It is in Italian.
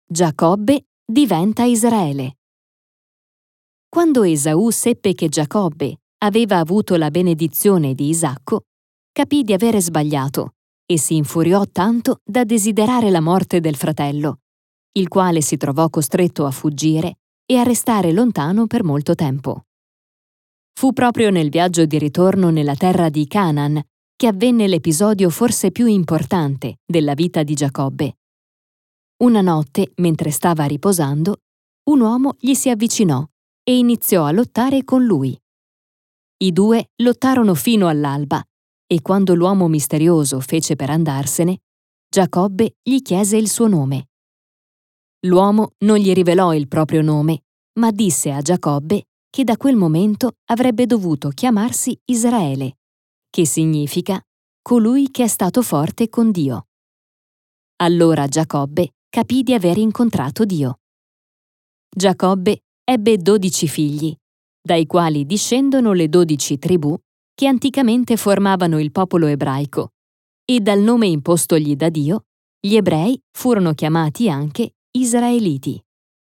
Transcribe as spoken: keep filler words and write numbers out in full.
Giacobbe diventa Israele. Quando Esaù seppe che Giacobbe aveva avuto la benedizione di Isacco, capì di avere sbagliato e si infuriò tanto da desiderare la morte del fratello, il quale si trovò costretto a fuggire e a restare lontano per molto tempo. Fu proprio nel viaggio di ritorno nella terra di Canaan che avvenne l'episodio forse più importante della vita di Giacobbe. Una notte, mentre stava riposando, un uomo gli si avvicinò e iniziò a lottare con lui. I due lottarono fino all'alba e quando l'uomo misterioso fece per andarsene, Giacobbe gli chiese il suo nome. L'uomo non gli rivelò il proprio nome, ma disse a Giacobbe che da quel momento avrebbe dovuto chiamarsi Israele, che significa colui che è stato forte con Dio. Allora Giacobbe capì di aver incontrato Dio. Giacobbe ebbe dodici figli, dai quali discendono le dodici tribù che anticamente formavano il popolo ebraico, e dal nome impostogli da Dio, gli ebrei furono chiamati anche Israeliti.